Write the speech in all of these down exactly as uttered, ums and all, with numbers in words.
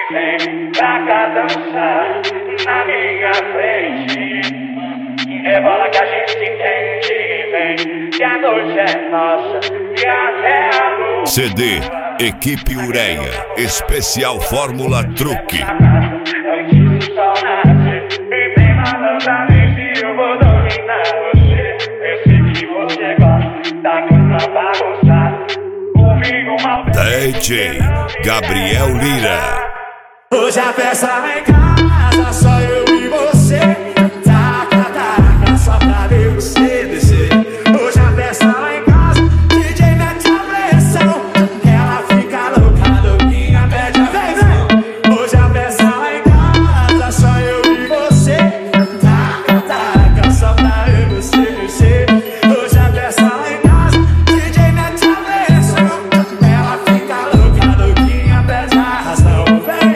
vem pra cá dançar na minha frente. Rebola que a gente entende, vem que a noite é nossa e até a lua. C D Equipe Ureia, especial Fórmula Truque. Antes do sol nascer, e vem malandramente eu vou dominar você. Eu sei que você gosta da cama bagunçada. Comigo uma D J Gabriel Lira. Hoje a festa lá em casa, só eu e você. Taca, taca, só pra ver você descer. Hoje a festa lá em casa, D J mete a pressão. Ela fica louca, louquinha, pede a vem. Hoje a festa lá em casa, só eu e você. Taca, taca, só pra ver você descer. Hoje a festa lá em casa, D J mete a pressão. Ela fica louca, louquinha, pede a razão. Vem,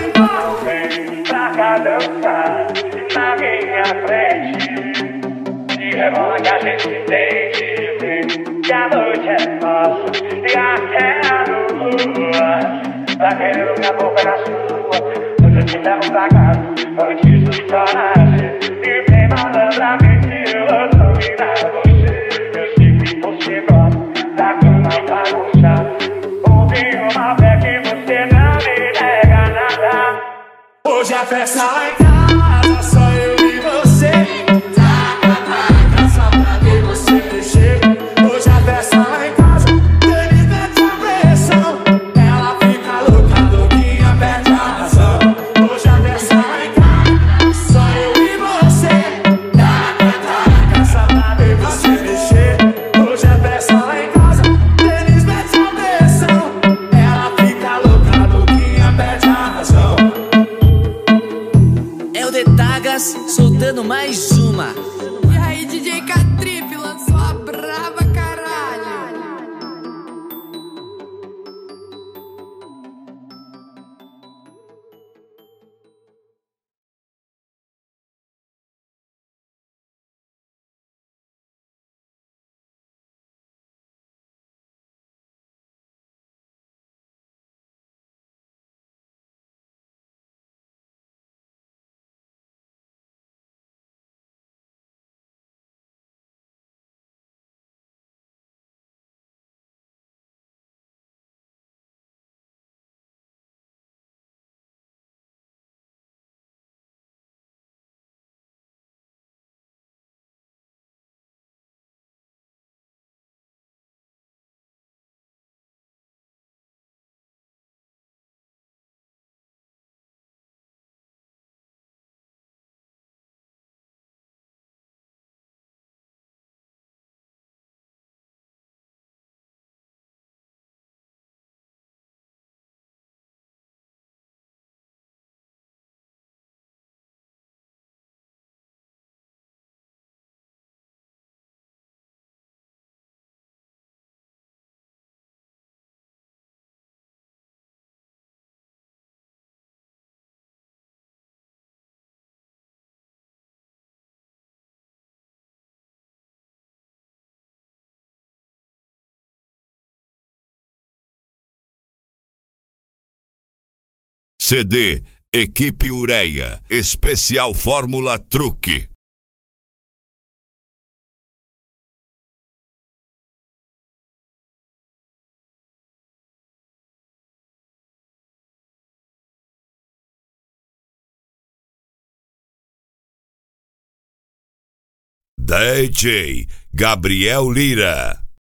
vem pra cá dançar na minha frente. Se rebola que a gente entende, vem que a noite é nossa e até a lua. Tá querendo minha boca na sua, hoje eu te levo pra casa antes do sol nascer. E vem malandramente eu vou dominar você. Eu sei que você gosta da cama bagunçada. Ouvi uma fé que você não me nega nada. hoje a festa lá em casa, só eu e você. Taca, taca, só pra ver você mexer. Hoje a festa lá em casa, ele mete a pressão. Ela fica louca, louquinha, perde a razão. Hoje a festa lá em casa, só eu e você. Taca, taca, só pra ver você mexer. Hoje a festa lá em casa, eles metem a pressão. Ela fica louca, louquinha, perde a razão. É o Detagas soltando mais uma. E aí, D J K-Trip lançou a brava, caralho. C D Equipe Ureia, especial Fórmula Truque. D J Gabriel Lira.